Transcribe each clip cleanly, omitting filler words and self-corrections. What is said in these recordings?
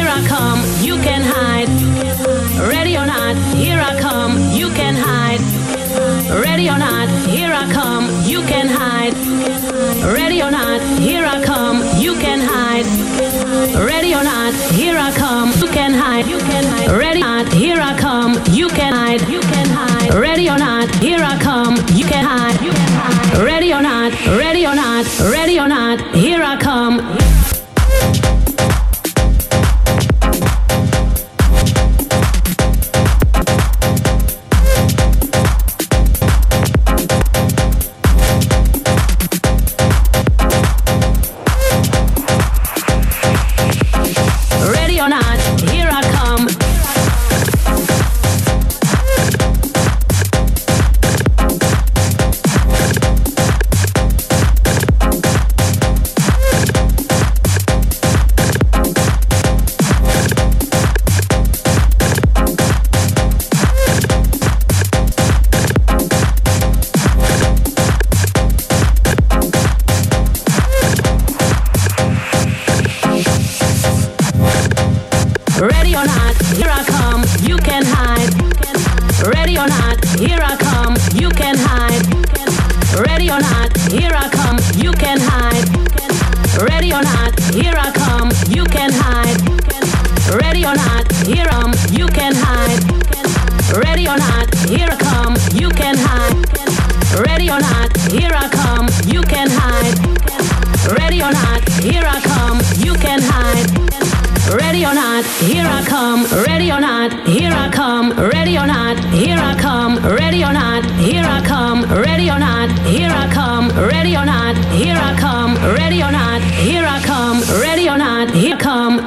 I come, you can hide. Ready or not, here I come, you can hide. Ready or not, here I come, you can hide. Ready or not, here I come, you can hide. Ready or not, here I come, you can hide. You can hide. Ready or not, here I come, you can hide. You can hide. Ready or not, here I come, you can hide. You can hide. Ready or not, ready or not, ready or not, here I come. Ready or not, here I come, you can hide. Ready or not, here I come, you can hide. Ready or not, here I come, you can hide. Ready or not, here I come, you can hide. Ready or not, here you can hide. Ready or not, here I come, you can hide. Ready or not, here I come, you can hide. Ready or not, here I come, you can hide. Ready or not, here I come, ready or not, here I come, ready or not, here I come, ready or not, here I come, ready or not, here I come, ready or not, here I come, ready or not, here I come, ready or not, here I come.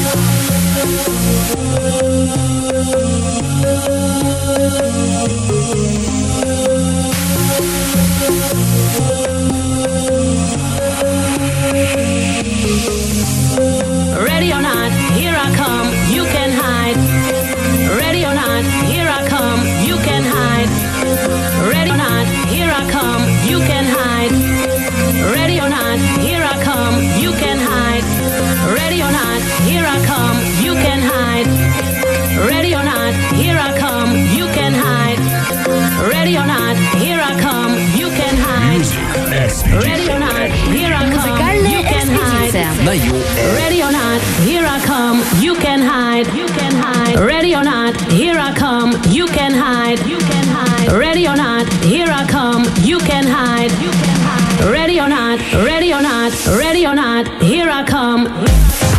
Ready or not, here I come, you can hide. Ready or not, here I come, you can hide. Ready or not, here I come, you can hide. Ready or not, here I come, you can hide. Ready or not, here I come, you can hide. Ready or not, here I come, you can hide. Ready or not, here I come, you can hide. Ready or not, here I come, you can hide. Ready or not, here I come, you can hide. You can hide. Ready or not, here I come, you can hide. You can hide. Ready or not, here I come, you can hide. You can hide. Ready or not, ready or not, ready or not, here I come.